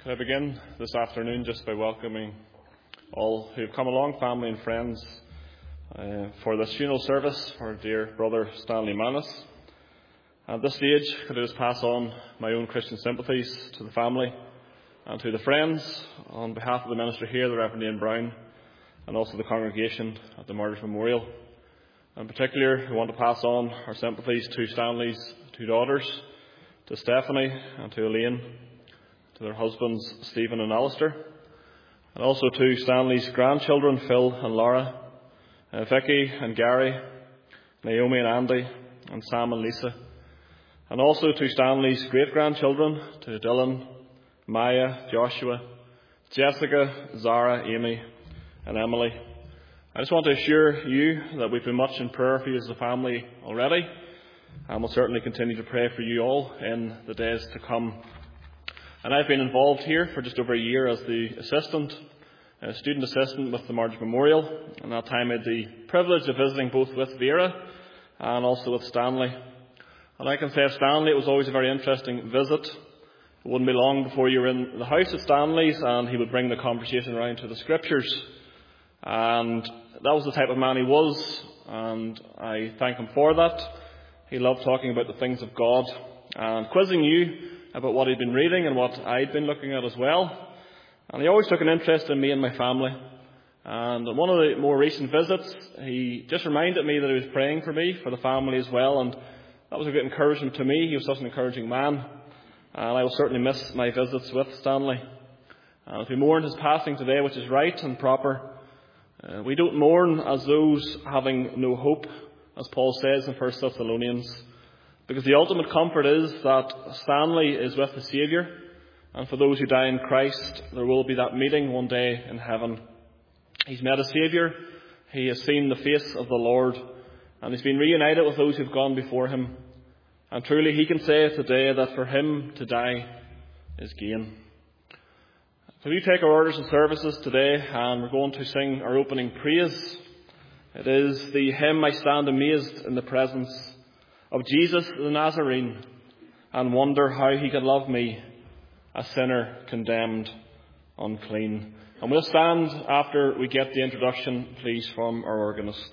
I begin this afternoon just by welcoming all who have come along, family and friends, for this funeral service for our dear brother Stanley Manus. At this stage, could I just pass on my own Christian sympathies to the family and to the friends on behalf of the minister here, the Reverend Ian Brown, and also the congregation at the Martyrs Memorial. In particular, we want to pass on our sympathies to Stanley's two daughters, to Stephanie and to Elaine, to their husbands Stephen and Alistair, and also to Stanley's grandchildren Phil and Laura, Vicky and Gary, Naomi and Andy, and Sam and Lisa, and also to Stanley's great-grandchildren, to Dylan, Maya, Joshua, Jessica, Zara, Amy and Emily. I just want to assure you that we've been much in prayer for you as a family already, and we'll certainly continue to pray for you all in the days to come. And I've been involved here for just over a year as the student assistant with the Martyrs Memorial. And that time I had the privilege of visiting both with Vera and also with Stanley. And I can say of Stanley, it was always a very interesting visit. It wouldn't be long before you were in the house at Stanley's and he would bring the conversation around to the scriptures. And that was the type of man he was, and I thank him for that. He loved talking about the things of God and quizzing you about what he'd been reading and what I'd been looking at as well. And he always took an interest in me and my family. And on one of the more recent visits, he just reminded me that he was praying for me, for the family as well, and that was a great encouragement to me. He was such an encouraging man, and I will certainly miss my visits with Stanley. And if we mourn his passing today, which is right and proper, we don't mourn as those having no hope, as Paul says in 1 Thessalonians. Because the ultimate comfort is that Stanley is with the Saviour, and for those who die in Christ, there will be that meeting one day in heaven. He's met a Saviour, he has seen the face of the Lord, and he's been reunited with those who've gone before him. And truly he can say today that for him to die is gain. So we take our orders and services today, and we're going to sing our opening praise. It is the hymn, I Stand Amazed in the Presence of Jesus the Nazarene, and wonder how he could love me, a sinner condemned unclean. And we'll stand after we get the introduction, please, from our organist.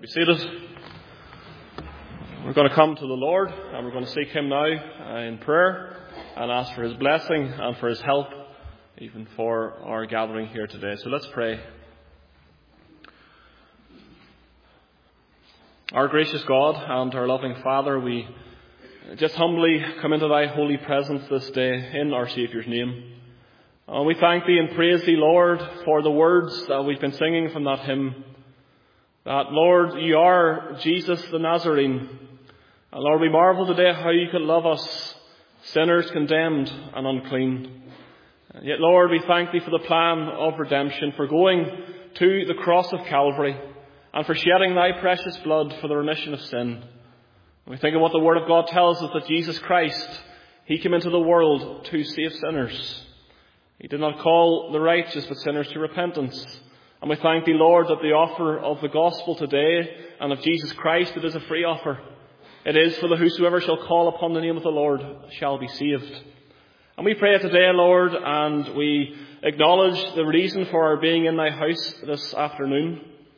Be seated. We're going to come to the Lord and we're going to seek Him now in prayer and ask for His blessing and for His help even for our gathering here today. So let's pray. Our gracious God and our loving Father, we just humbly come into Thy holy presence this day in our Saviour's name. And we thank Thee and praise Thee, Lord, for the words that we've been singing from that hymn. That, Lord, You are Jesus the Nazarene. And Lord, we marvel today how You could love us, sinners condemned and unclean. And yet, Lord, we thank Thee for the plan of redemption, for going to the cross of Calvary, and for shedding Thy precious blood for the remission of sin. And we think of what the Word of God tells us, that Jesus Christ, He came into the world to save sinners. He did not call the righteous, but sinners to repentance. And we thank Thee, Lord, that the offer of the gospel today and of Jesus Christ, it is a free offer. It is for the whosoever shall call upon the name of the Lord shall be saved. And we pray today, Lord, and we acknowledge the reason for our being in Thy house this afternoon,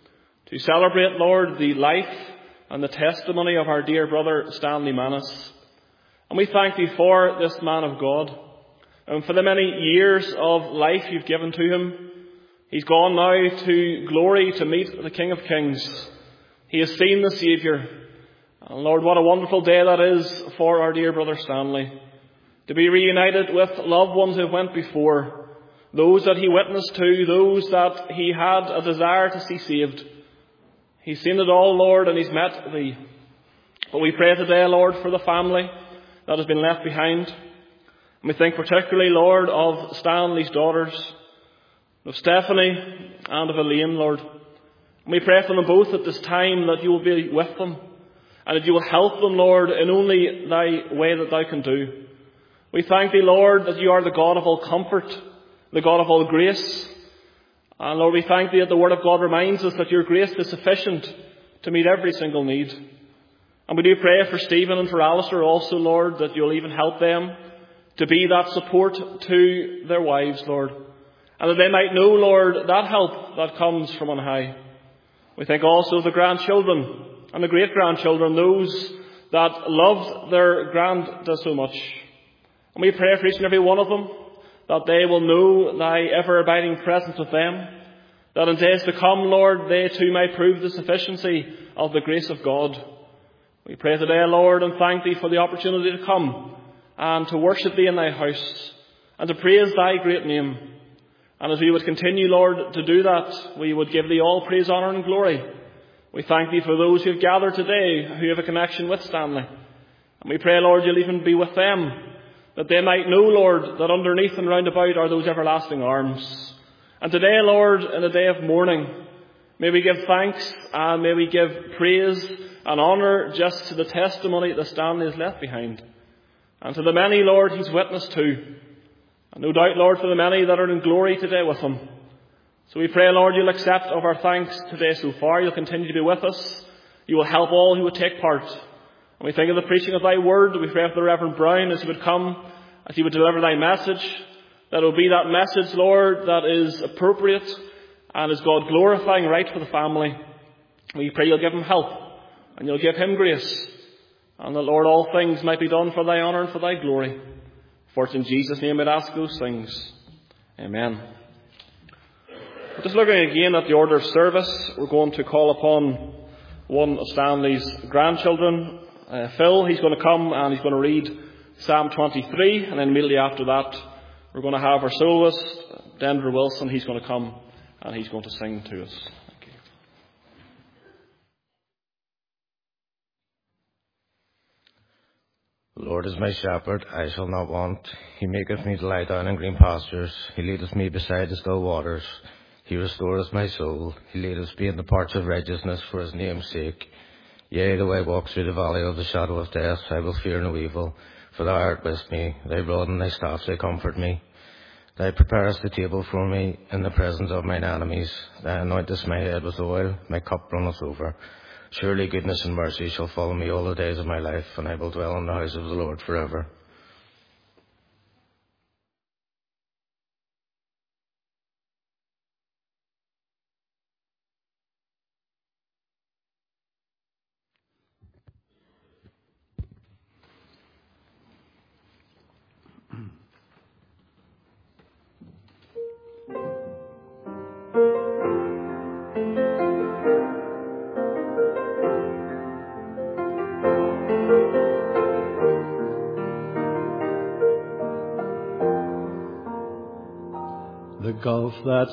to celebrate, Lord, the life and the testimony of our dear brother Stanley Manus. And we thank Thee for this man of God, and for the many years of life You've given to him. He's gone now to glory to meet the King of Kings. He has seen the Saviour. And Lord, what a wonderful day that is for our dear brother Stanley, to be reunited with loved ones who went before, those that he witnessed to, those that he had a desire to see saved. He's seen it all, Lord, and he's met Thee. But we pray today, Lord, for the family that has been left behind. And we think particularly, Lord, of Stanley's daughters, of Stephanie and of Elaine, Lord. And we pray for them both at this time, that You will be with them, and that You will help them, Lord, in only Thy way that Thou can do. We thank Thee, Lord, that You are the God of all comfort, the God of all grace. And Lord, we thank Thee that the Word of God reminds us that Your grace is sufficient to meet every single need. And we do pray for Stephen and for Alistair also, Lord, that You'll even help them to be that support to their wives, Lord. And that they might know, Lord, that help that comes from on high. We think also of the grandchildren and the great-grandchildren, those that loved their granddad so much. And we pray for each and every one of them, that they will know Thy ever-abiding presence with them, that in days to come, Lord, they too might prove the sufficiency of the grace of God. We pray today, Lord, and thank Thee for the opportunity to come and to worship Thee in Thy house and to praise Thy great name. And as we would continue, Lord, to do that, we would give Thee all praise, honour and glory. We thank Thee for those who have gathered today who have a connection with Stanley. And we pray, Lord, You'll even be with them, that they might know, Lord, that underneath and round about are those everlasting arms. And today, Lord, in a day of mourning, may we give thanks and may we give praise and honour just to the testimony that Stanley has left behind. And to the many, Lord, He's witnessed to. And no doubt, Lord, for the many that are in glory today with Him. So we pray, Lord, You'll accept of our thanks today so far. You'll continue to be with us. You will help all who would take part. And we think of the preaching of Thy word. We pray for the Reverend Brown as he would come, as he would deliver Thy message, that it will be that message, Lord, that is appropriate and is God glorifying right for the family. We pray You'll give him help and You'll give him grace, and that, Lord, all things might be done for Thy honour and for Thy glory. For it's in Jesus' name we'd ask those things. Amen. Just looking again at the order of service, we're going to call upon one of Stanley's grandchildren, Phil. He's going to come and he's going to read Psalm 23, and then immediately after that we're going to have our soloist, Denver Wilson. He's going to come and he's going to sing to us. Thank you. The Lord is my shepherd, I shall not want. He maketh me to lie down in green pastures. He leadeth me beside the still waters. He restoreth my soul. He leadeth me in the paths of righteousness for His name's sake. Yea, though I walk through the valley of the shadow of death, I will fear no evil, for Thou art with me. Thy rod and Thy staff, they comfort me. Thou preparest the table for me in the presence of mine enemies. Thou anointest my head with oil, my cup runneth over. Surely goodness and mercy shall follow me all the days of my life, and I will dwell in the house of the Lord forever. gulf that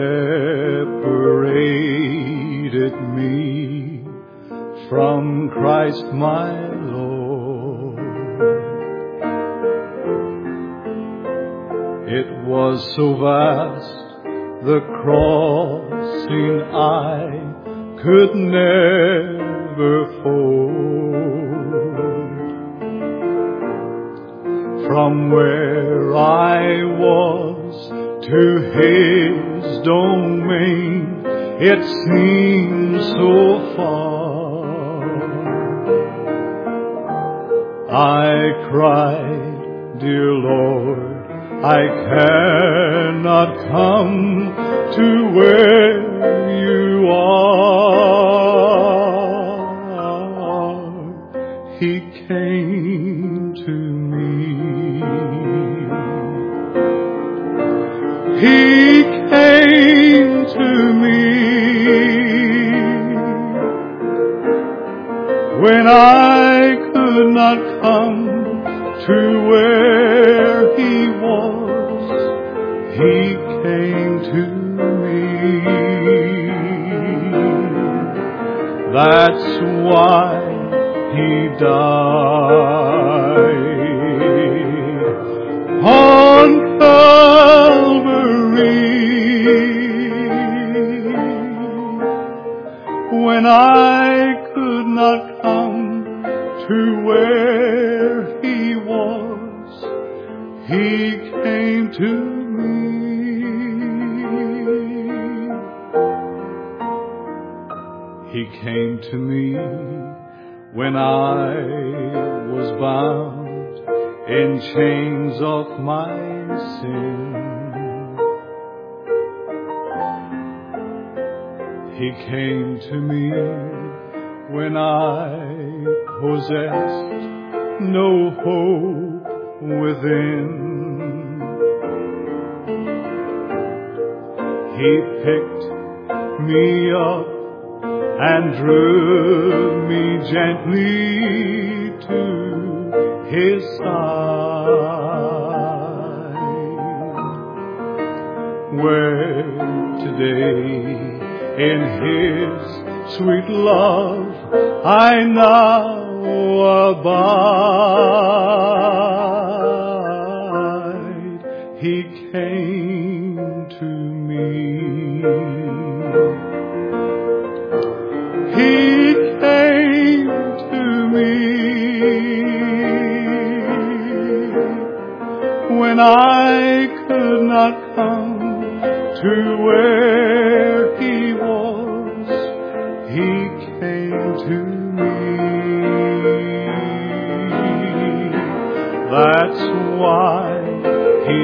separated me from Christ my Lord. It was so vast, the crossing I could never ford. From where I was to His domain, it seemed so far. I cried, dear Lord, I cannot come to where you are. He came to me. He came to me when I could not come to where He was. He came to me. That's why He died on Calvary. When I could not come to where He was, He came to me. He came to me when I was bound in chains of my sin. He came to me when I possessed no hope within. He picked me up and drew me gently to His side, where today in His sweet love I now abide. He came to me. He came to me when I could not come to where He was. He came to me. That's why He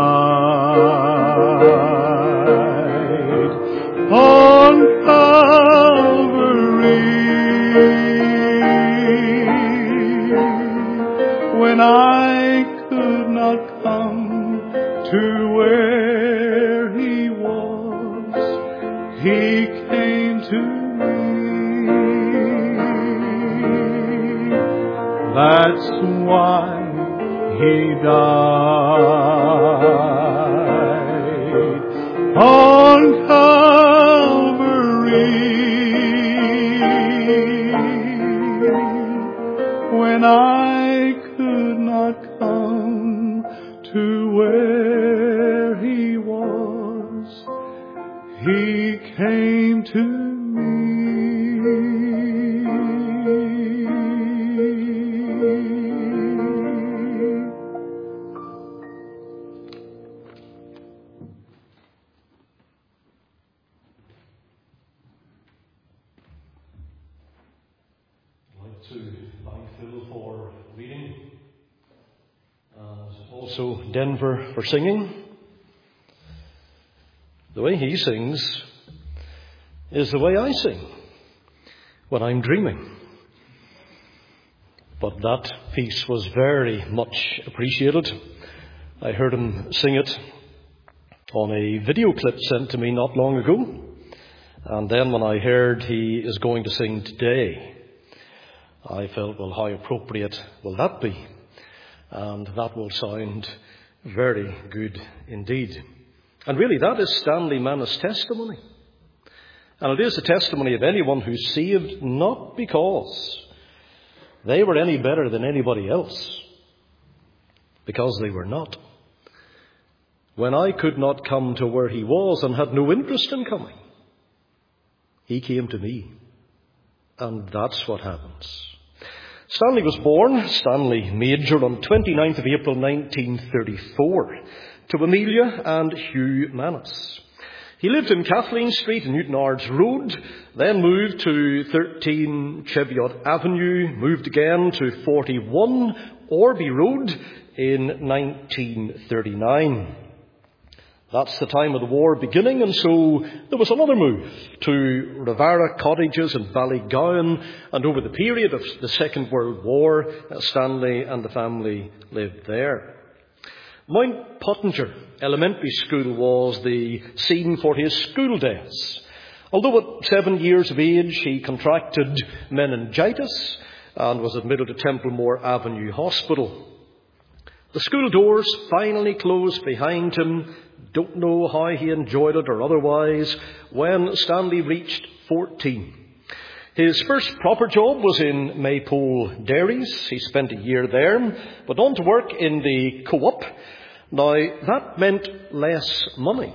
died on Calvary. When I could not come to where He was, He came to me. That's why He died on Calvary. When I could not come to where He was, He came to me. To thank Phil for reading, and also Denver for singing. The way he sings is the way I sing when I'm dreaming. But that piece was very much appreciated. I heard him sing it on a video clip sent to me not long ago. And then when I heard he is going to sing today, I felt, well, how appropriate will that be? And that will sound very good indeed. And really, that is Stanley Manus' testimony. And it is the testimony of anyone who's saved not because they were any better than anybody else, because they were not. When I could not come to where he was and had no interest in coming, he came to me. And that's what happens. Stanley was born, Stanley Major, on 29th of April 1934 to Amelia and Hugh Manus. He lived in Kathleen Street in Newtonards Road, then moved to 13 Cheviot Avenue, moved again to 41 Orby Road in 1939. That's the time of the war beginning, and so there was another move to Rivara Cottages in Ballygowan, and over the period of the Second World War, Stanley and the family lived there. Mount Pottinger Elementary School was the scene for his school days. Although at 7 years of age he contracted meningitis and was admitted to Templemore Avenue Hospital. The school doors finally closed behind him. Don't know how he enjoyed it or otherwise when Stanley reached 14. His first proper job was in Maypole Dairies. He spent a year there, but on to work in the co-op. Now, that meant less money.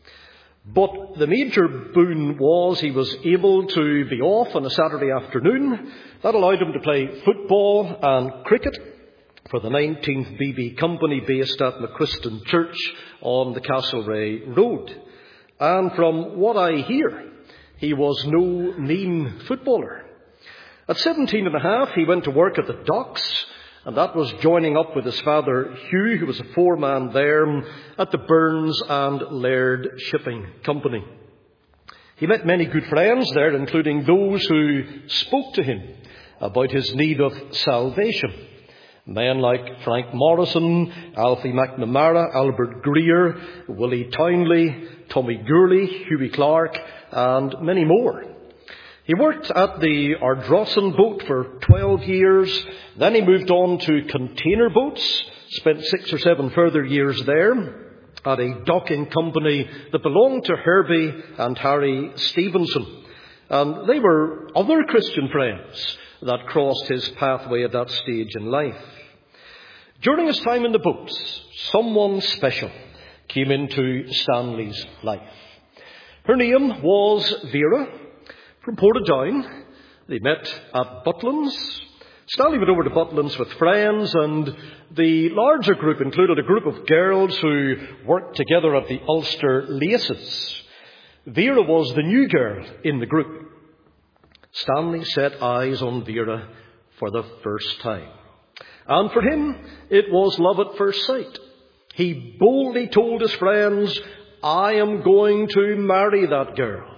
But the major boon was he was able to be off on a Saturday afternoon. That allowed him to play football and cricket for the 19th BB Company based at McQuiston Church on the Castlereagh Road. And from what I hear, he was no mean footballer. At 17 and a half, he went to work at the docks, and that was joining up with his father Hugh, who was a foreman there at the Burns and Laird Shipping Company. He met many good friends there, including those who spoke to him about his need of salvation. Men like Frank Morrison, Alfie McNamara, Albert Greer, Willie Townley, Tommy Gourley, Hughie Clark, and many more. He worked at the Ardrossan boat for 12 years. Then he moved on to container boats, spent 6 or 7 further years there at a docking company that belonged to Herbie and Harry Stevenson. And they were other Christian friends that crossed his pathway at that stage in life. During his time in the boats, someone special came into Stanley's life. Her name was Vera from Portadown. They met at Butlins. Stanley went over to Butlins with friends, and the larger group included a group of girls who worked together at the Ulster Laces. Vera was the new girl in the group. Stanley set eyes on Vera for the first time. And for him, it was love at first sight. He boldly told his friends, "I am going to marry that girl."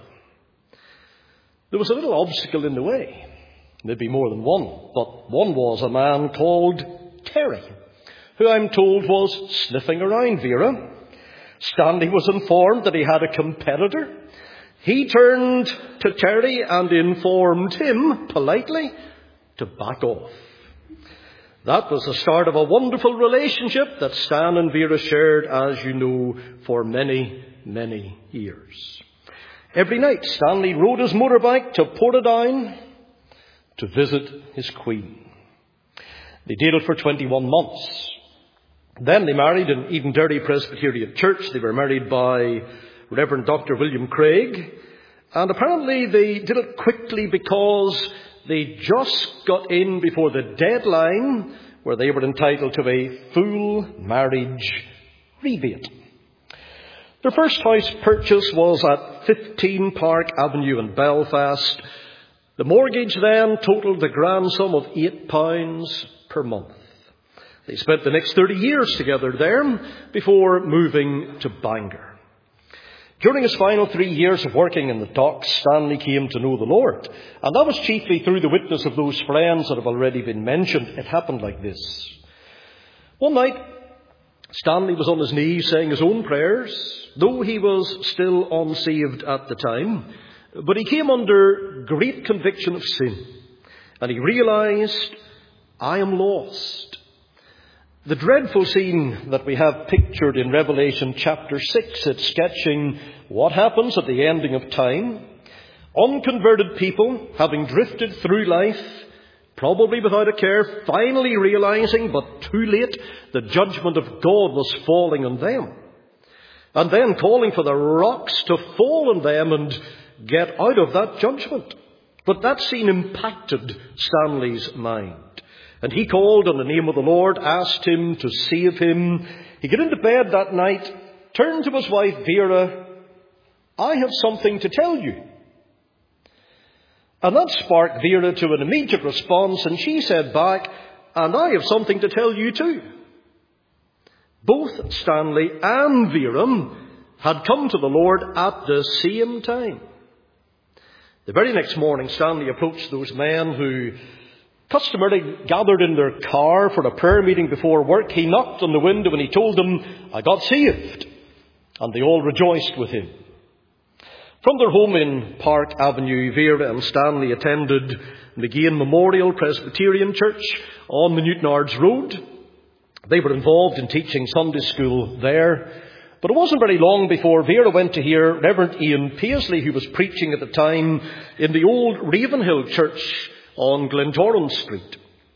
There was a little obstacle in the way. Maybe more than one, but one was a man called Terry, who I'm told was sniffing around Vera. Stanley was informed that he had a competitor. He turned to Terry and informed him, politely, to back off. That was the start of a wonderful relationship that Stan and Vera shared, as you know, for many, many years. Every night, Stanley rode his motorbike to Portadown to visit his queen. They dated for 21 months. Then they married in Edenderry Presbyterian Church. They were married by Reverend Dr. William Craig. And apparently they did it quickly because they just got in before the deadline where they were entitled to a full marriage rebate. Their first house purchase was at 15 Park Avenue in Belfast. The mortgage then totaled the grand sum of £8 per month. They spent the next 30 years together there before moving to Bangor. During his final 3 years of working in the docks, Stanley came to know the Lord. And that was chiefly through the witness of those friends that have already been mentioned. It happened like this. One night, Stanley was on his knees saying his own prayers, though he was still unsaved at the time. But he came under great conviction of sin. And he realized, I am lost. The dreadful scene that we have pictured in Revelation chapter 6, it's sketching what happens at the ending of time. Unconverted people, having drifted through life, probably without a care, finally realizing, but too late, the judgment of God was falling on them. And then calling for the rocks to fall on them and get out of that judgment. But that scene impacted Stanley's mind. And he called on the name of the Lord, asked him to save him. He got into bed that night, turned to his wife Vera, "I have something to tell you." And that sparked Vera to an immediate response, and she said back, "And I have something to tell you too." Both Stanley and Vera had come to the Lord at the same time. The very next morning, Stanley approached those men who customarily gathered in their car for a prayer meeting before work. He knocked on the window and he told them, "I got saved." And they all rejoiced with him. From their home in Park Avenue, Vera and Stanley attended McGean Memorial Presbyterian Church on the Newtonards Road. They were involved in teaching Sunday school there. But it wasn't very long before Vera went to hear Reverend Ian Paisley, who was preaching at the time in the old Ravenhill Church on Glentoran Street.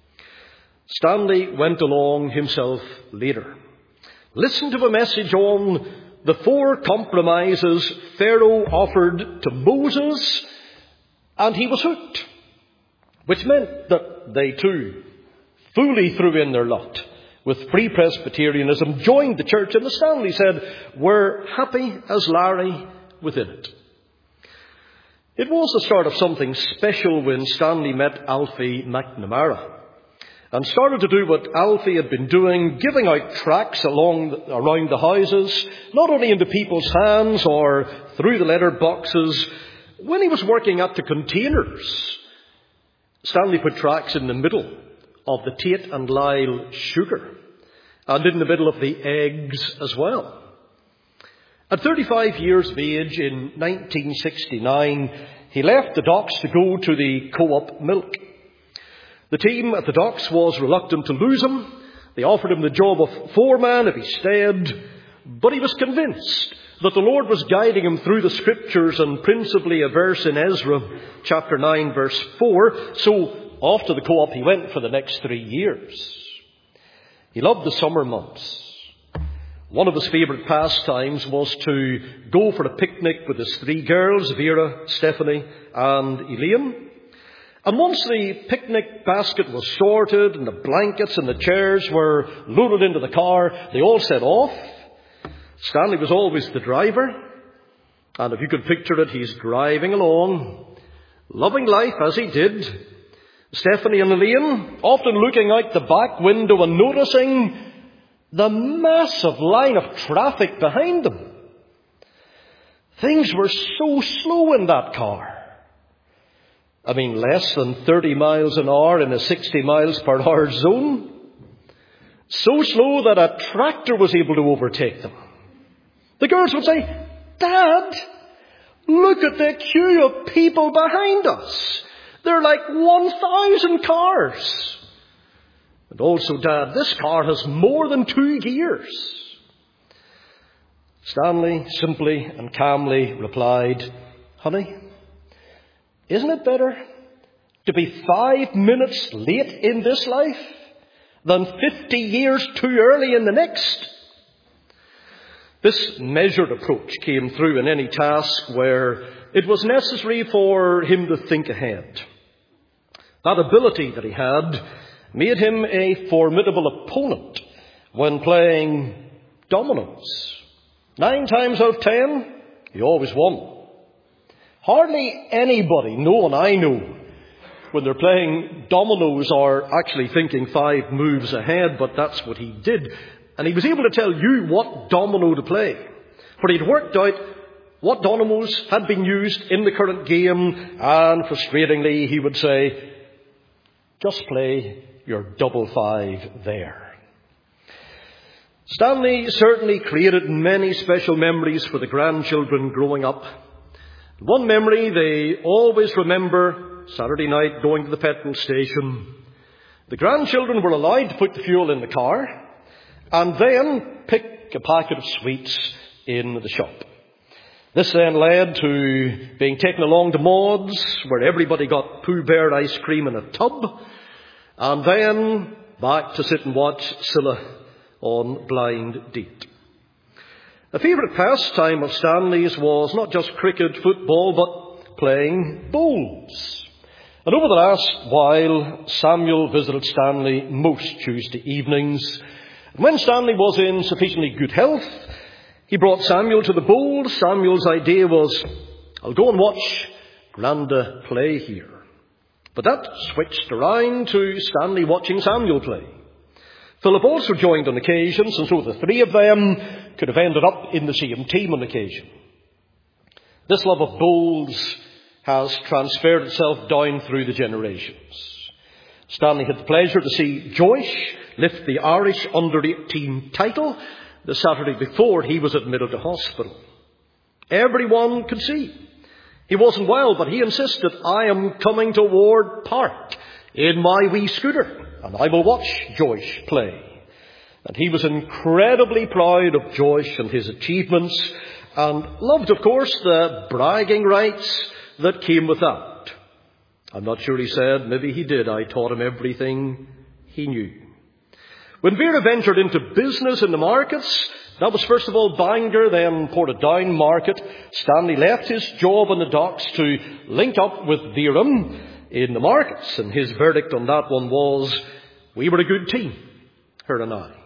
Stanley went along himself later. Listened to a message on the 4 compromises Pharaoh offered to Moses, and he was hooked. Which meant that they too fully threw in their lot with Free Presbyterianism, joined the church, and as Stanley said, were happy as Larry within it. It was the start of something special when Stanley met Alfie McNamara and started to do what Alfie had been doing, giving out tracts around the houses, not only into people's hands or through the letter boxes. When he was working at the containers, Stanley put tracts in the middle of the Tate and Lyle sugar and in the middle of the eggs as well. At 35 years of age in 1969, he left the docks to go to the Co-op Milk. The team at the docks was reluctant to lose him. They offered him the job of foreman if he stayed, but he was convinced that the Lord was guiding him through the scriptures, and principally a verse in Ezra chapter 9 verse 4. So off to the Co-op he went for the next 3 years. He loved the summer months. One of his favourite pastimes was to go for a picnic with his 3 girls, Vera, Stephanie and Elaine. And once the picnic basket was sorted and the blankets and the chairs were loaded into the car, they all set off. Stanley was always the driver. And if you could picture it, he's driving along, loving life as he did. Stephanie and Elaine often looking out the back window and noticing the massive line of traffic behind them. Things were so slow in that car. I mean, less than 30 miles an hour in a 60 miles per hour zone. So slow that a tractor was able to overtake them. The girls would say, "Dad, look at the queue of people behind us. They're like 1,000 cars. And also, Dad, this car has more than 2 gears." Stanley simply and calmly replied, "Honey, isn't it better to be 5 minutes late in this life than 50 years too early in the next?" This measured approach came through in any task where it was necessary for him to think ahead. That ability that he had made him a formidable opponent when playing dominoes. 9 times out of 10, he always won. Hardly anybody, no one I know, when they're playing dominoes are actually thinking 5 moves ahead, but that's what he did. And he was able to tell you what domino to play. For he'd worked out what dominoes had been used in the current game, and frustratingly he would say, "Just play your 5-5 there." Stanley certainly created many special memories for the grandchildren growing up. One memory they always remember, Saturday night going to the petrol station. The grandchildren were allowed to put the fuel in the car, and then pick a packet of sweets in the shop. This then led to being taken along to Maud's, where everybody got Pooh Bear ice cream in a tub, and then back to sit and watch Scylla on Blind Date. A favourite pastime of Stanley's was not just cricket, football, but playing bowls. And over the last while, Samuel visited Stanley most Tuesday evenings. And when Stanley was in sufficiently good health, he brought Samuel to the bowls. Samuel's idea was, I'll go and watch Granda play here. But that switched around to Stanley watching Samuel play. Philip also joined on occasions, and so the three of them could have ended up in the same team on occasion. This love of bowls has transferred itself down through the generations. Stanley had the pleasure to see Joyce lift the Irish under-18 title the Saturday before he was admitted to hospital. Everyone could see he wasn't well, but he insisted, I am coming to Ward Park in my wee scooter, and I will watch Joyce play. And he was incredibly proud of Joyce and his achievements, and loved, of course, the bragging rights that came with that. I'm not sure he said, maybe he did. I taught him everything he knew. When Vera ventured into business in the markets, that was first of all Bangor, then Portadown Market, Stanley left his job on the docks to link up with Vera in the markets. And his verdict on that one was, we were a good team, her and I.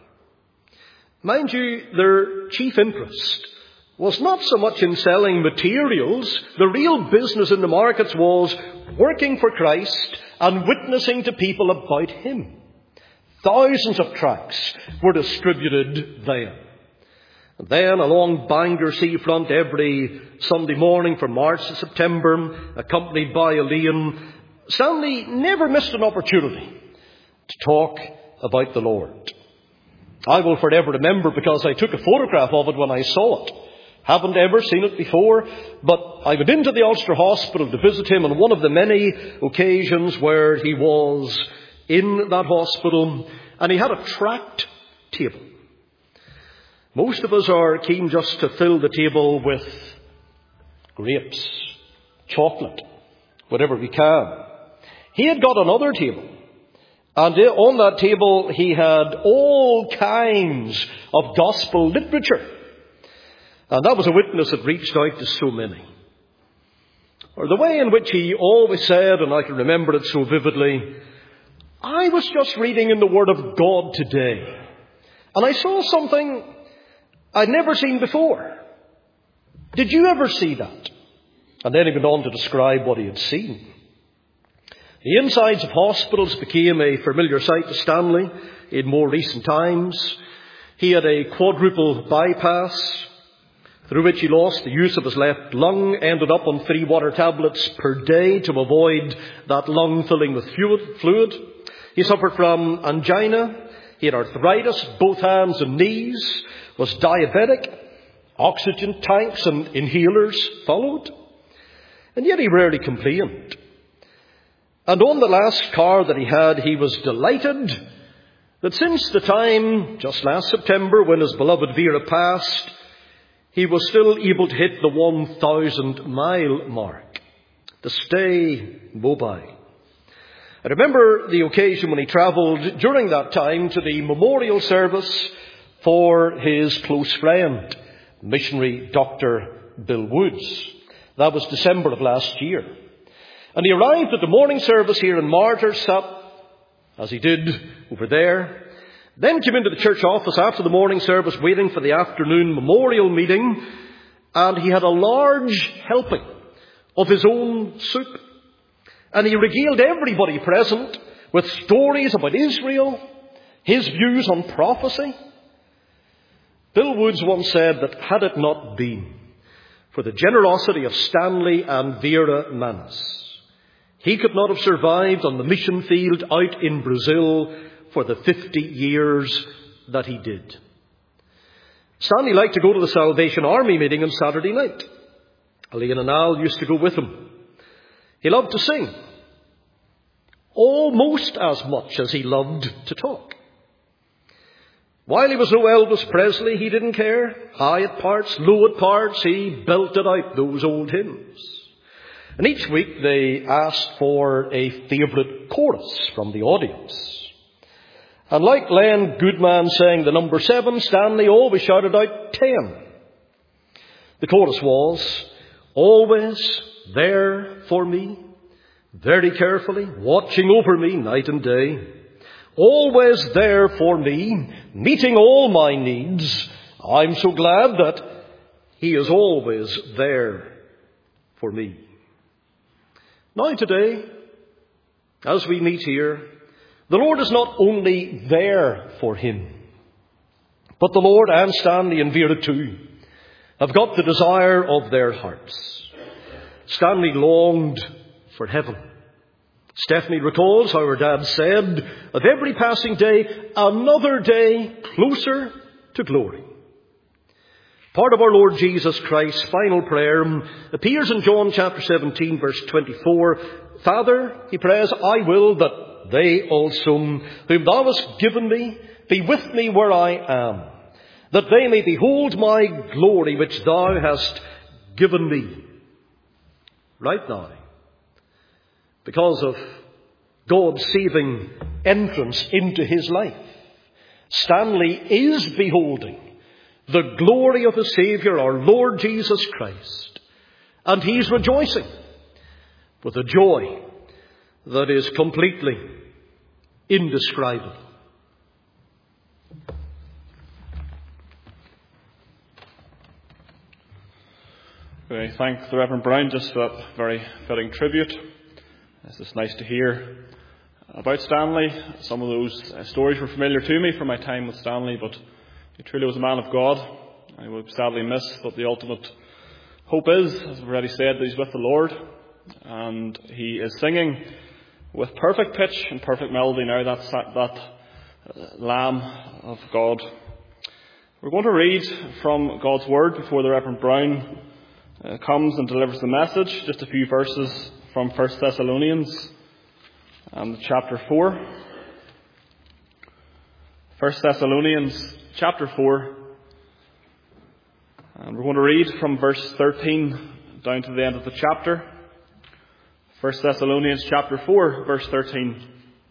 Mind you, their chief interest was not so much in selling materials. The real business in the markets was working for Christ and witnessing to people about him. Thousands of tracts were distributed then. And then along Bangor seafront every Sunday morning from March to September, accompanied by Elaine, Stanley never missed an opportunity to talk about the Lord. I will forever remember, because I took a photograph of it when I saw it. Haven't ever seen it before, but I went into the Ulster Hospital to visit him on one of the many occasions where he was in that hospital, and he had a tract table. Most of us are keen just to fill the table with grapes, chocolate, whatever we can. He had got another table, and on that table he had all kinds of gospel literature. And that was a witness that reached out to so many. Or the way in which he always said, and I can remember it so vividly, I was just reading in the Word of God today, and I saw something I'd never seen before. Did you ever see that? And then he went on to describe what he had seen. The insides of hospitals became a familiar sight to Stanley in more recent times. He had a quadruple bypass, through which he lost the use of his left lung, ended up on 3 water tablets per day to avoid that lung filling with fluid. He suffered from angina. He had arthritis, both hands and knees, was diabetic. Oxygen tanks and inhalers followed. And yet he rarely complained. And on the last car that he had, he was delighted that since the time, just last September, when his beloved Vera passed, he was still able to hit the 1,000-mile mark, to stay mobile. I remember the occasion when he travelled during that time to the memorial service for his close friend, missionary Dr. Bill Woods. That was December of last year. And he arrived at the morning service here in Martyrs, sat, as he did over there, then came into the church office after the morning service waiting for the afternoon memorial meeting, and he had a large helping of his own soup. And he regaled everybody present with stories about Israel, his views on prophecy. Bill Woods once said that had it not been for the generosity of Stanley and Vera Manis, he could not have survived on the mission field out in Brazil for the 50 years that he did. Stanley liked to go to the Salvation Army meeting on Saturday night. Elaine and Al used to go with him. He loved to sing, almost as much as he loved to talk. While he was no Elvis Presley, he didn't care. High at parts, low at parts, he belted out those old hymns. And each week they asked for a favourite chorus from the audience. And like Len Goodman sang the number 7, Stanley always shouted out 10. The chorus was, always there for me, very carefully, watching over me night and day. Always there for me, meeting all my needs. I'm so glad that he is always there for me. Now today, as we meet here, the Lord is not only there for him, but the Lord and Stanley and Vera too have got the desire of their hearts. Stanley longed for heaven. Stephanie recalls how her dad said, of every passing day, another day closer to glory. Part of our Lord Jesus Christ's final prayer appears in John chapter 17, verse 24. Father, he prays, I will that they also, whom thou hast given me, be with me where I am, that they may behold my glory which thou hast given me. Right now, because of God's saving entrance into his life, Stanley is beholding the glory of his Saviour, our Lord Jesus Christ, and he's rejoicing with a joy that is completely indescribable. I thank the Reverend Brown just for that very fitting tribute. It's nice to hear about Stanley. Some of those stories were familiar to me from my time with Stanley, but he truly was a man of God. I will sadly miss, but the ultimate hope is, as I've already said, that he's with the Lord, and he is singing with perfect pitch and perfect melody now, that Lamb of God. We're going to read from God's Word before the Reverend Brown comes and delivers the message. Just a few verses from 1 Thessalonians and chapter 4. 1 Thessalonians chapter 4. And we're going to read from verse 13 down to the end of the chapter. 1 Thessalonians chapter 4, verse 13.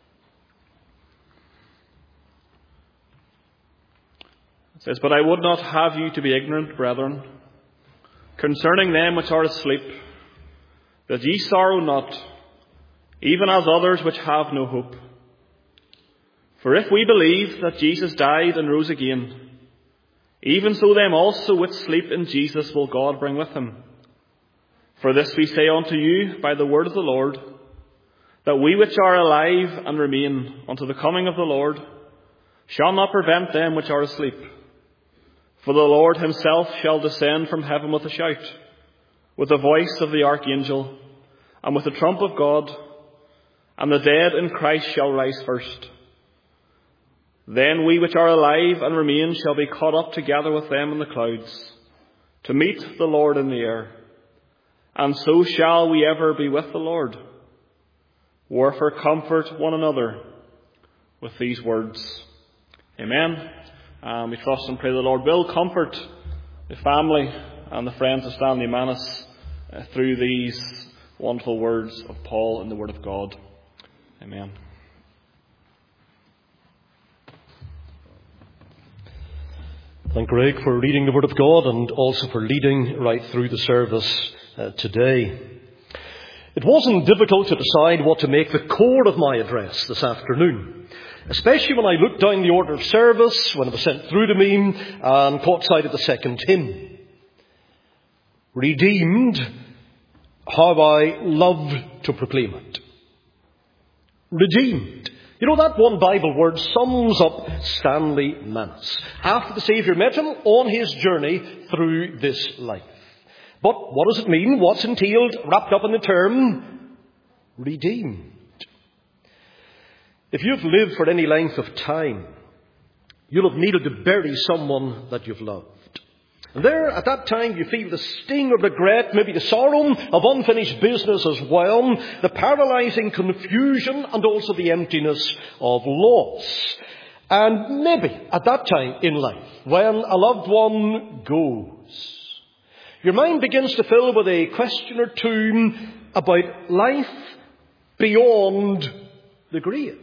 It says, But I would not have you to be ignorant, brethren, concerning them which are asleep, that ye sorrow not, even as others which have no hope. For if we believe that Jesus died and rose again, even so them also which sleep in Jesus will God bring with him. For this we say unto you by the word of the Lord, that we which are alive and remain unto the coming of the Lord shall not prevent them which are asleep. For the Lord himself shall descend from heaven with a shout, with the voice of the archangel, and with the trump of God, and the dead in Christ shall rise first. Then we which are alive and remain shall be caught up together with them in the clouds, to meet the Lord in the air. And so shall we ever be with the Lord. Wherefore comfort one another with these words. Amen. We trust and pray the Lord will comfort the family and the friends of Stanley Manus through these wonderful words of Paul in the Word of God. Amen. Thank Greg for reading the Word of God and also for leading right through the service today. It wasn't difficult to decide what to make the core of my address this afternoon, especially when I looked down the order of service, when it was sent through to me, and caught sight of the second hymn. Redeemed, how I love to proclaim it. Redeemed. You know, that one Bible word sums up Stanley Manus after the Saviour met him on his journey through this life. But what does it mean? What's entailed, wrapped up in the term redeemed? If you've lived for any length of time, you'll have needed to bury someone that you've loved. And there, at that time, you feel the sting of regret, maybe the sorrow of unfinished business as well, the paralysing confusion and also the emptiness of loss. And maybe at that time in life, when a loved one goes, your mind begins to fill with a question or two about life beyond the grave.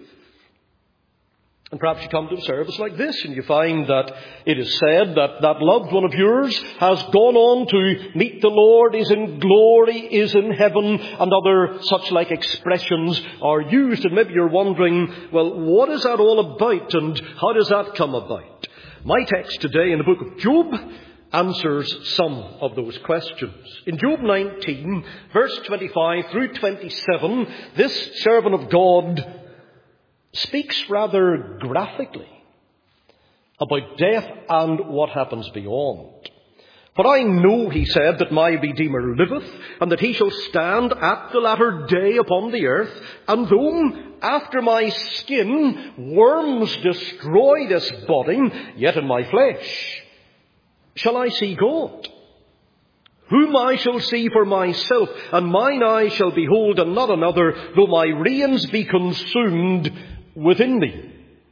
And perhaps you come to a service like this and you find that it is said that that loved one of yours has gone on to meet the Lord, is in glory, is in heaven, and other such like expressions are used. And maybe you're wondering, well, what is that all about and how does that come about? My text today in the book of Job answers some of those questions. In Job 19, verse 25 through 27, this servant of God speaks rather graphically about death and what happens beyond. For I know, he said, that my Redeemer liveth, and that he shall stand at the latter day upon the earth. And though after my skin worms destroy this body, yet in my flesh shall I see God, whom I shall see for myself, and mine eye shall behold and not another, though my reins be consumed within me.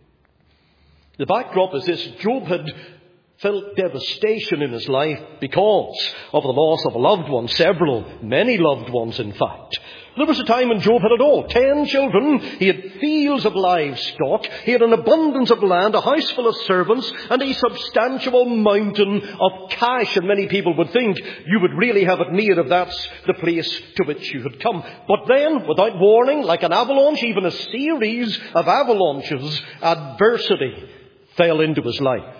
The backdrop is this: Job had felt devastation in his life because of the loss of a loved one, many loved ones in fact. There was a time when Job had it all. 10 children, he had fields of livestock, he had an abundance of land, a house full of servants, and a substantial mountain of cash. And many people would think you would really have it near if that's the place to which you had come. But then, without warning, like an avalanche, even a series of avalanches, adversity fell into his life.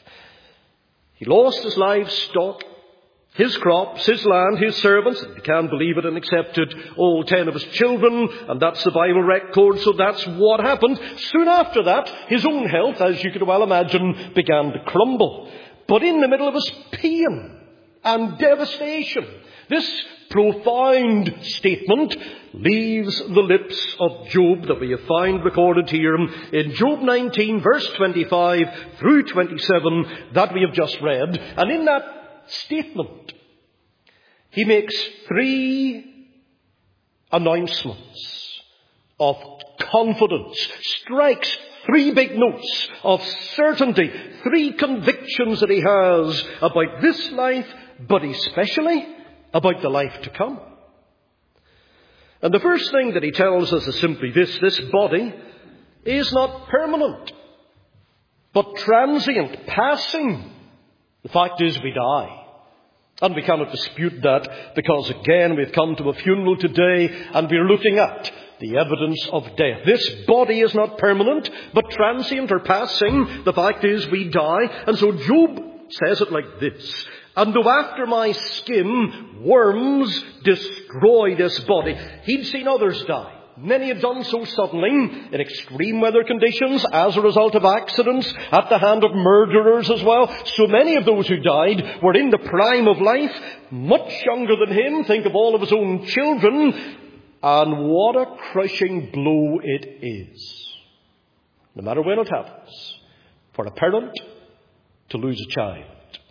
He lost his livestock, his crops, his land, his servants. If you can't believe it, and accepted all 10 of his children, and that's the Bible record, so that's what happened. Soon after that, his own health, as you could well imagine, began to crumble. But in the middle of his pain and devastation, this profound statement leaves the lips of Job that we have found recorded here in Job 19, verse 25 through 27 that we have just read. And in that statement, he makes 3 announcements of confidence, strikes 3 big notes of certainty, 3 convictions that he has about this life, but especially about the life to come. And the first thing that he tells us is simply this: this body is not permanent, but transient, passing. The fact is, we die. And we cannot dispute that, because again, we've come to a funeral today and we're looking at the evidence of death. This body is not permanent, but transient or passing. The fact is, we die. And so Job says it like this: and though after my skin worms destroy this body. He'd seen others die. Many had done so suddenly, in extreme weather conditions, as a result of accidents, at the hand of murderers as well. So many of those who died were in the prime of life, much younger than him. Think of all of his own children. And what a crushing blow it is, no matter when it happens, for a parent to lose a child.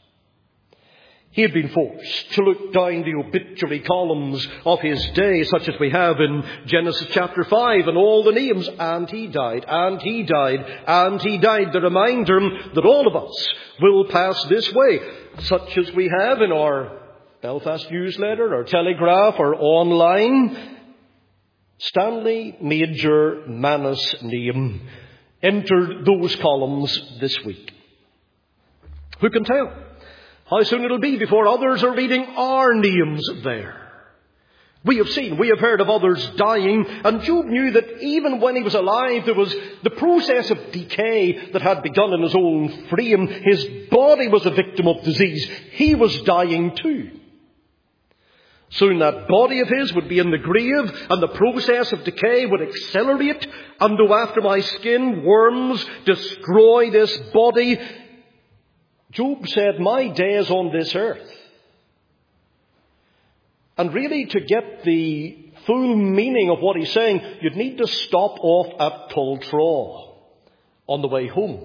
He had been forced to look down the obituary columns of his day, such as we have in Genesis chapter 5, and all the names, and he died, and he died, and he died. The reminder that all of us will pass this way, such as we have in our Belfast newsletter, or Telegraph, or online. Stanley Major Manus' name entered those columns this week. Who can tell how soon it'll be before others are reading our names there? We have seen, we have heard of others dying, and Job knew that even when he was alive, there was the process of decay that had begun in his own frame. His body was a victim of disease. He was dying too. Soon that body of his would be in the grave, and the process of decay would accelerate. And though after my skin worms destroy this body, Job said, my days on this earth. And really, to get the full meaning of what he's saying, you'd need to stop off at Cultraw on the way home.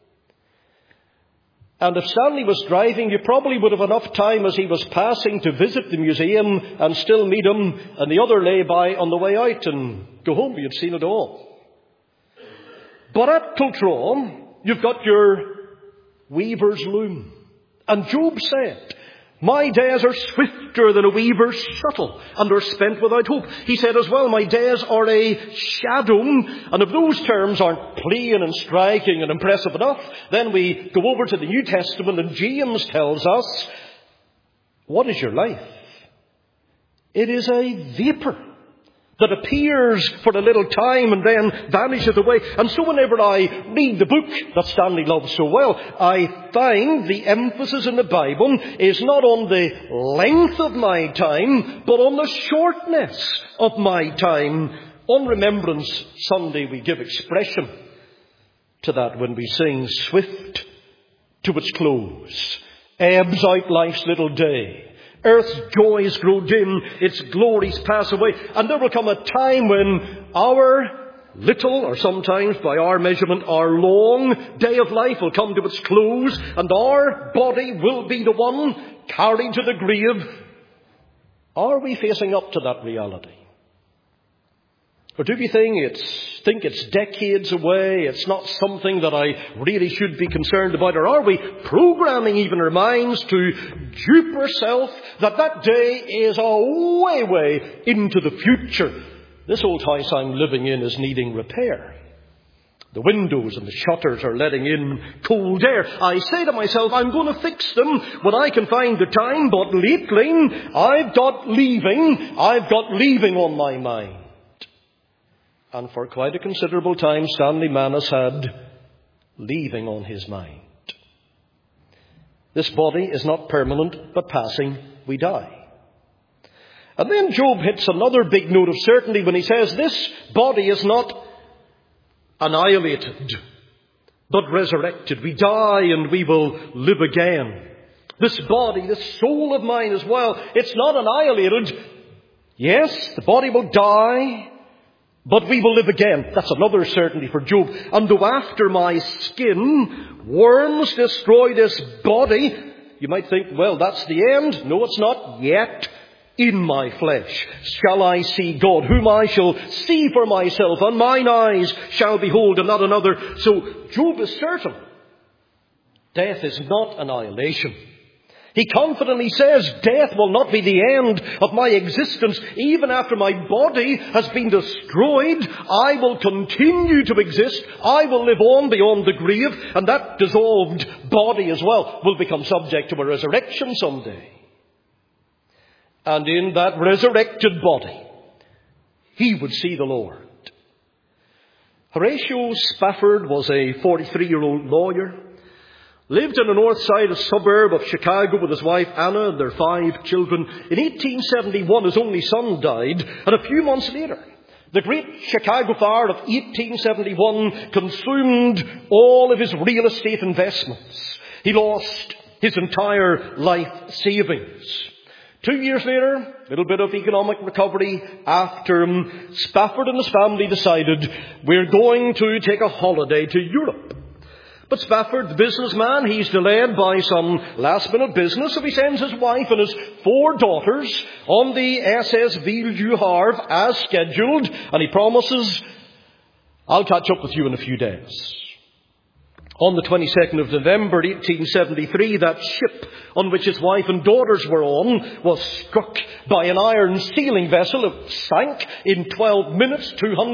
And if Stanley was driving, you probably would have enough time as he was passing to visit the museum and still meet him, and the other lay by on the way out and go home. You'd seen it all. But at Cultraw, You've got your weaver's loom. And Job said, my days are swifter than a weaver's shuttle, and are spent without hope. He said as well, my days are a shadow. And if those terms aren't plain and striking and impressive enough, then we go over to the New Testament, and James tells us, what is your life? It is a vapour that appears for a little time and then vanisheth away. And so whenever I read the book that Stanley loves so well, I find the emphasis in the Bible is not on the length of my time, but on the shortness of my time. On Remembrance Sunday, we give expression to that when we sing, swift to its close, ebbs out life's little day. Earth's joys grow dim, its glories pass away, and there will come a time when our little, or sometimes by our measurement, our long day of life will come to its close, and our body will be the one carried to the grave. Are we facing up to that reality? Or do we think it's decades away, it's not something that I really should be concerned about? Or are we programming even our minds to dupe ourselves that day is a way into the future? This old house I'm living in is needing repair. The windows and the shutters are letting in cold air. I say to myself, I'm going to fix them when I can find the time, but lately I've got leaving on my mind. And for quite a considerable time, Stanley Manus had leaving on his mind. This body is not permanent, but passing. We die. And then Job hits another big note of certainty when he says this body is not annihilated, but resurrected. We die and we will live again. This body, this soul of mine as well, it's not annihilated. Yes, the body will die, but we will live again. That's another certainty for Job. And though after my skin worms destroy this body, you might think, well, that's the end. No, it's not yet. In my flesh shall I see God, whom I shall see for myself, and mine eyes shall behold, and not another. So Job is certain. Death is not annihilation. He confidently says, death will not be the end of my existence. Even after my body has been destroyed, I will continue to exist. I will live on beyond the grave, and that dissolved body as well will become subject to a resurrection someday. And in that resurrected body, he would see the Lord. Horatio Spafford was a 43-year-old lawyer. Lived in the north side suburb of Chicago with his wife Anna and their 5 children. In 1871, his only son died, and a few months later, the great Chicago fire of 1871 consumed all of his real estate investments. He lost his entire life savings. 2 years later, a little bit of economic recovery after Spafford and his family decided, we're going to take a holiday to Europe. But Spafford, the businessman, he's delayed by some last-minute business, so he sends his wife and his 4 daughters on the SS Ville du Havre as scheduled, and he promises, I'll catch up with you in a few days. On the 22nd of November 1873, that ship on which his wife and daughters were on was struck by an iron sealing vessel. It sank in 12 minutes.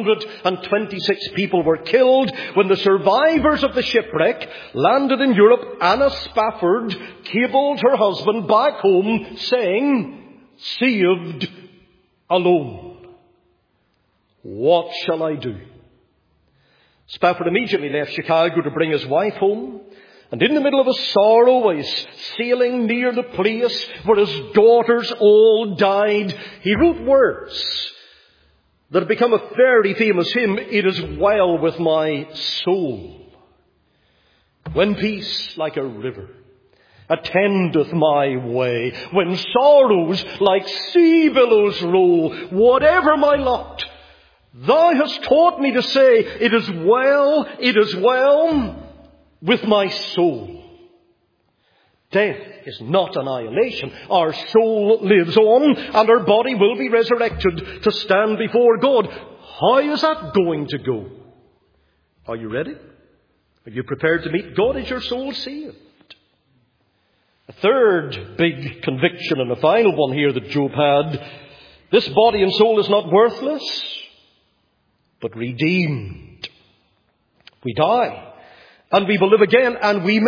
226 people were killed. When the survivors of the shipwreck landed in Europe, Anna Spafford cabled her husband back home saying, saved alone. What shall I do? Spafford immediately left Chicago to bring his wife home. And in the middle of his sorrow, he's sailing near the place where his daughters all died. He wrote words that have become a very famous hymn. It is well with my soul. When peace like a river attendeth my way, when sorrows like sea billows roll, whatever my lot, Thou hast taught me to say, it is well with my soul. Death is not annihilation. Our soul lives on, and our body will be resurrected to stand before God. How is that going to go? Are you ready? Are you prepared to meet God? Is your soul saved? A third big conviction, and a final one here that Job had. This body and soul is not worthless, but redeemed. We die, and we will live again, and we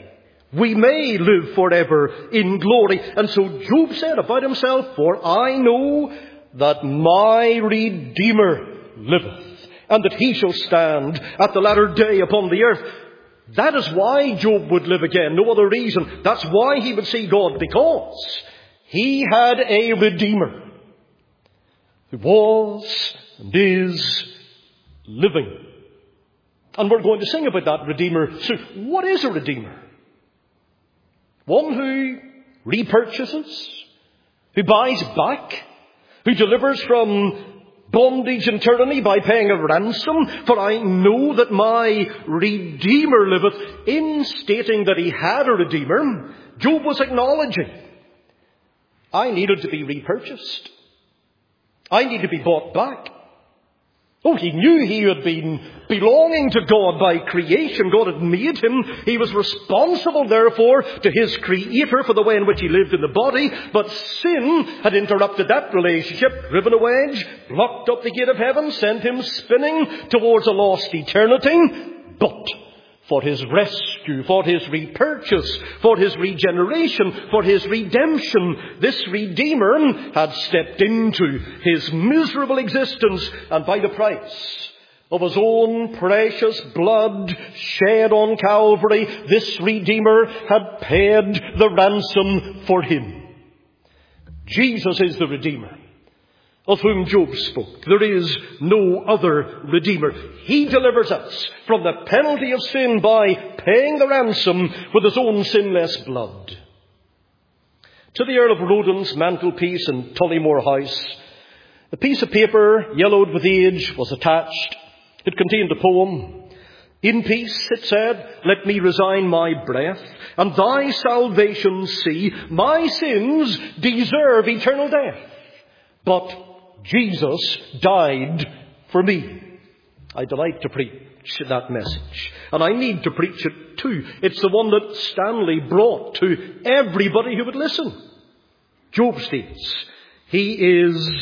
may live forever in glory. And so Job said about himself, for I know that my Redeemer liveth, and that he shall stand at the latter day upon the earth. That is why Job would live again, no other reason. That's why he would see God, because he had a Redeemer who was and is living. And we're going to sing about that Redeemer soon. What is a Redeemer? One who repurchases, who buys back, who delivers from bondage and tyranny by paying a ransom. For I know that my Redeemer liveth. In stating that he had a Redeemer, Job was acknowledging, I needed to be repurchased. I need to be bought back. Oh, he knew he had been belonging to God by creation. God had made him. He was responsible, therefore, to his Creator for the way in which he lived in the body. But sin had interrupted that relationship, driven a wedge, blocked up the gate of heaven, sent him spinning towards a lost eternity. But for his rescue, for his repurchase, for his regeneration, for his redemption, this Redeemer had stepped into his miserable existence, and by the price of his own precious blood shed on Calvary, this Redeemer had paid the ransom for him. Jesus is the Redeemer of whom Job spoke. There is no other Redeemer. He delivers us from the penalty of sin by paying the ransom with his own sinless blood. To the Earl of Roden's mantelpiece in Tullymore House, a piece of paper, yellowed with age, was attached. It contained a poem. In peace, it said, let me resign my breath, and thy salvation see. My sins deserve eternal death, but Jesus died for me. I delight to preach that message, and I need to preach it too. It's the one that Stanley brought to everybody who would listen. Job states, he is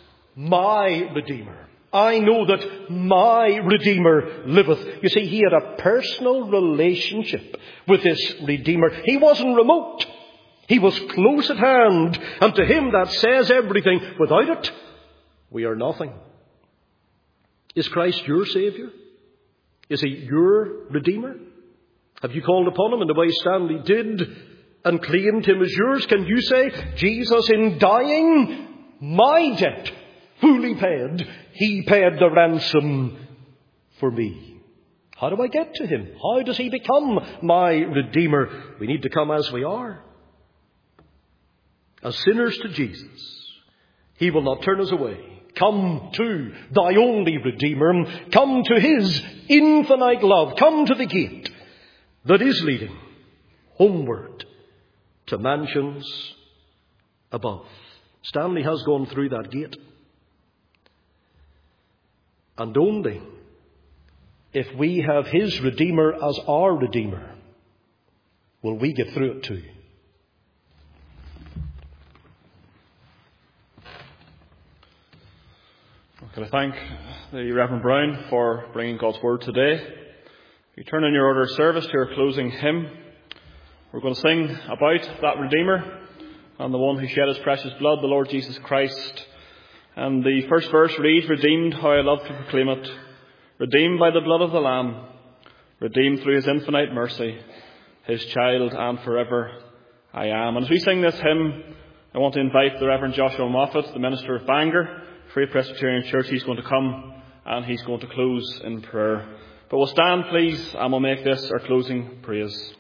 my Redeemer. I know that my Redeemer liveth. You see, he had a personal relationship with this Redeemer. He wasn't remote. He was close at hand, and to him that says everything. Without it, we are nothing. Is Christ your Saviour? Is he your Redeemer? Have you called upon him in the way Stanley did and claimed him as yours? Can you say, Jesus, in dying, my debt fully paid, he paid the ransom for me? How do I get to him? How does he become my Redeemer? We need to come as we are, as sinners to Jesus. He will not turn us away. Come to thy only Redeemer. Come to his infinite love. Come to the gate that is leading homeward to mansions above. Stanley has gone through that gate. And only if we have his Redeemer as our Redeemer will we get through it too. Can I thank the Reverend Brown for bringing God's Word today. If you turn in your order of service to your closing hymn, we're going to sing about that Redeemer and the one who shed his precious blood, the Lord Jesus Christ. And the first verse reads, redeemed, how I love to proclaim it, redeemed by the blood of the Lamb, redeemed through his infinite mercy, his child and forever I am. And as we sing this hymn, I want to invite the Reverend Joshua Moffat, the minister of Bangor, Free Presbyterian Church. He's going to come and he's going to close in prayer. But we'll stand, please, and we'll make this our closing praise.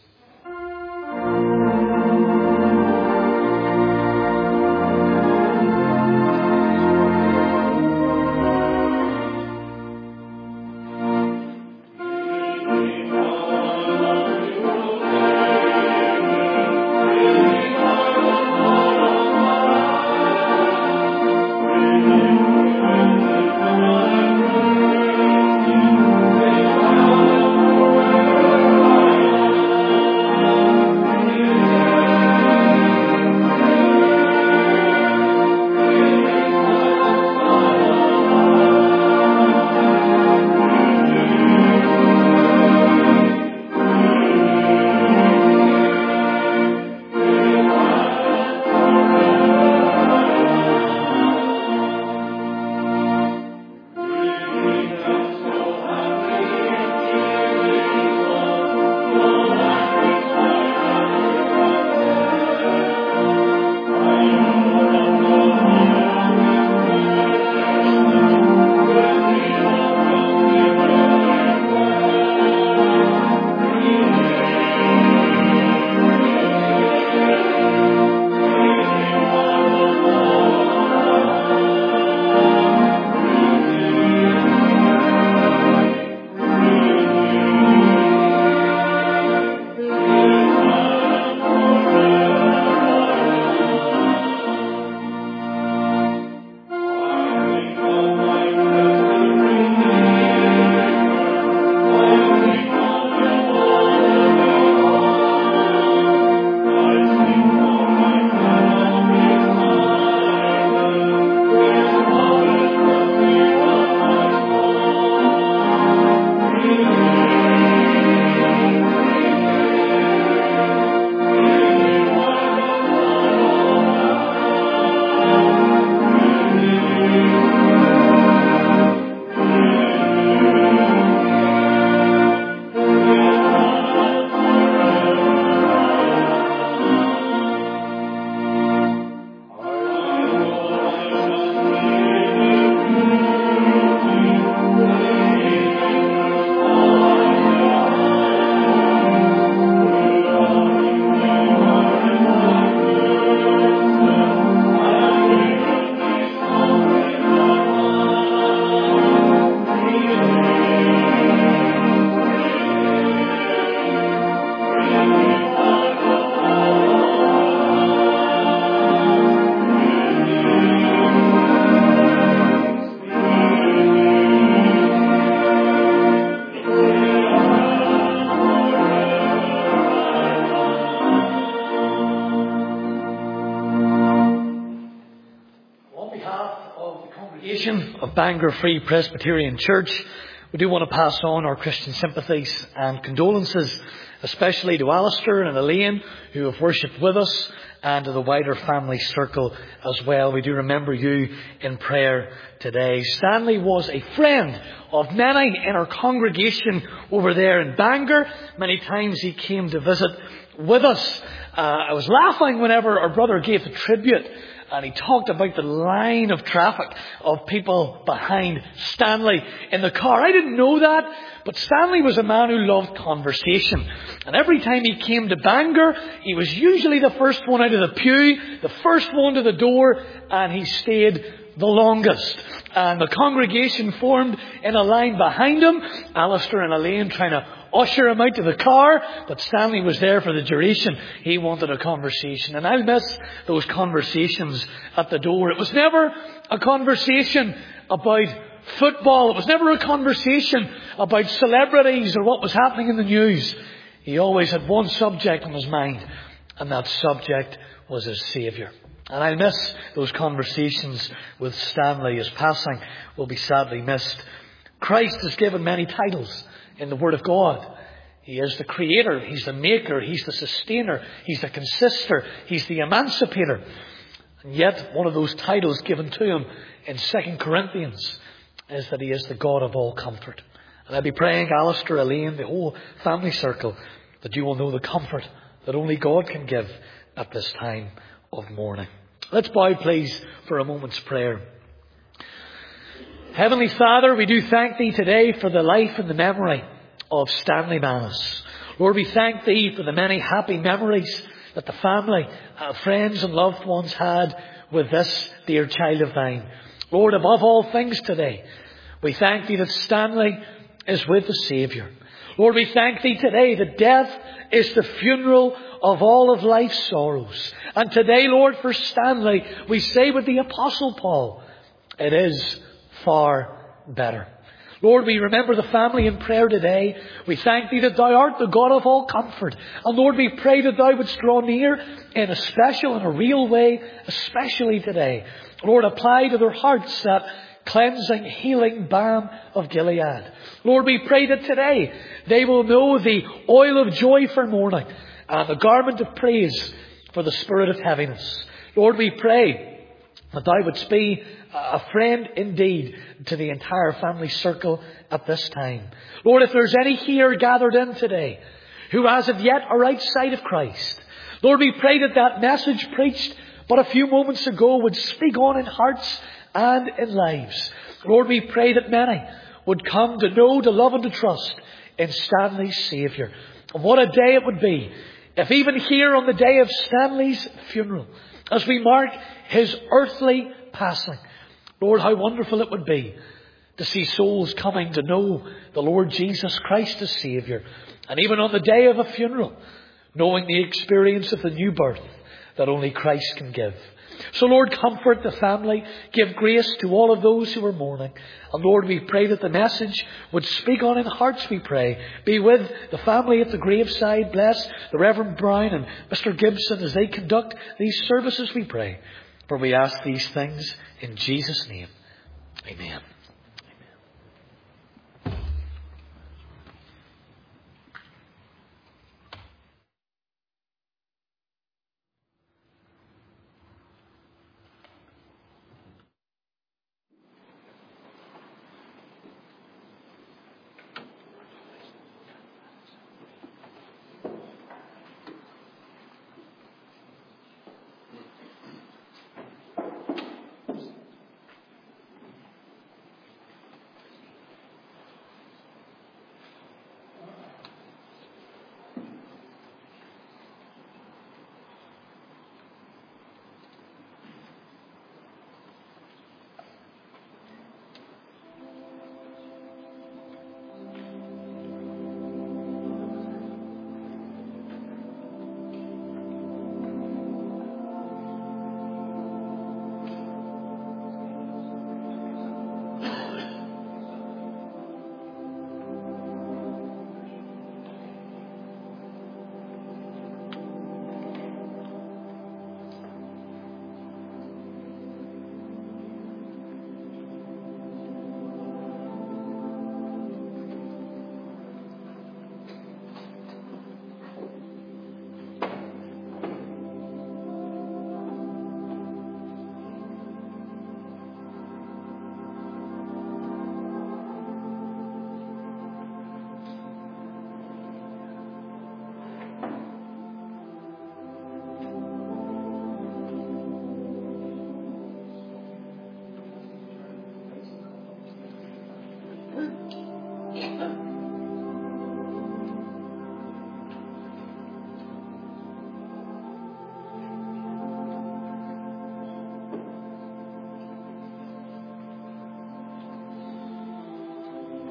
behalf of the congregation of Bangor Free Presbyterian Church, we do want to pass on our Christian sympathies and condolences, especially to Alistair and Elaine, who have worshipped with us, and to the wider family circle as well. We do remember you in prayer today. Stanley was a friend of many in our congregation over there in Bangor. Many times he came to visit with us. I was laughing whenever our brother gave the tribute, and he talked about the line of traffic of people behind Stanley in the car. I didn't know that, but Stanley was a man who loved conversation. And every time he came to Bangor, he was usually the first one out of the pew, the first one to the door, and he stayed the longest. And the congregation formed in a line behind him, Alistair and Elaine trying to usher him out to the car, but Stanley was there for the duration. He wanted a conversation, and I'll miss those conversations at the door. It was never a conversation about football. It was never a conversation about celebrities or what was happening in the news. He always had one subject on his mind, and that subject was his Saviour. And I'll miss those conversations with Stanley. His passing will be sadly missed. Christ is given many titles in the Word of God. He is the Creator, He's the Maker, He's the Sustainer, He's the Consister, He's the Emancipator. And yet, one of those titles given to Him in 2 Corinthians is that He is the God of all comfort. And I'll be praying, Alistair, Elaine, the whole family circle, that you will know the comfort that only God can give at this time of mourning. Let's bow, please, for a moment's prayer. Heavenly Father, we do thank Thee today for the life and the memory of Stanley Manus. Lord, we thank Thee for the many happy memories that the family, friends and loved ones had with this dear child of Thine. Lord, above all things today, we thank Thee that Stanley is with the Saviour. Lord, we thank Thee today that death is the funeral of all of life's sorrows. And today, Lord, for Stanley, we say with the Apostle Paul, it is far better. Lord, we remember the family in prayer today. We thank Thee that Thou art the God of all comfort. And Lord, we pray that Thou wouldst draw near in a special and a real way, especially today. Lord, apply to their hearts that cleansing, healing balm of Gilead. Lord, we pray that today they will know the oil of joy for mourning and the garment of praise for the spirit of heaviness. Lord, we pray that Thou wouldst be a friend indeed to the entire family circle at this time. Lord, if there's any here gathered in today who as of yet are outside of Christ, Lord, we pray that that message preached but a few moments ago would speak on in hearts and in lives. Lord, we pray that many would come to know, to love and to trust in Stanley's Saviour. And what a day it would be if even here on the day of Stanley's funeral, as we mark his earthly passing, Lord, how wonderful it would be to see souls coming to know the Lord Jesus Christ as Saviour. And even on the day of a funeral, knowing the experience of the new birth that only Christ can give. So Lord, comfort the family. Give grace to all of those who are mourning. And Lord, we pray that the message would speak on in hearts, we pray. Be with the family at the graveside. Bless the Reverend Brown and Mr. Gibson as they conduct these services, we pray. For we ask these things in Jesus' name. Amen.